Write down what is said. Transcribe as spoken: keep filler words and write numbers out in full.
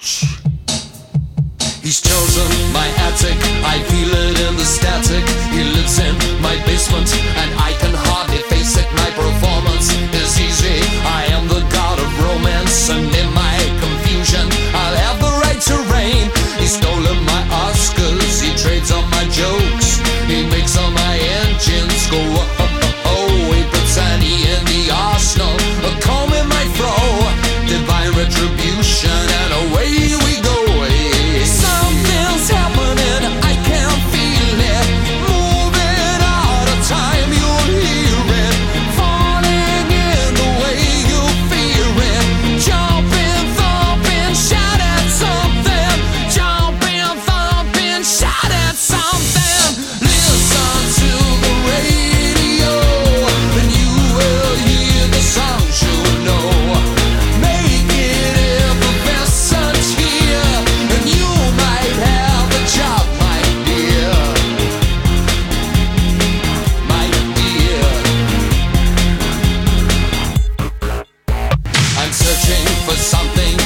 He's chosen my attic, I feel it in the static. He lives in my basement and I can hardly face it. My performance is easy, I am the god of romance. And in my confusion, I'll have the right to reign. He's stolen my Oscars, he trades on my jokes. He makes all my engines go oh, oh, oh. He puts Annie in the arsenal, a comb in my fro. Divine retribution and away we go. Something's happening, I can feel it. Moving out of time, you'll hear it. Falling in the way you fear it. Jumping, thumping, shout at something. Jumping, thumping, shout at something. Listen to the radio and you will hear the songs you know. Make it effervescent here and you might have a job, my dear. My dear, I'm searching for something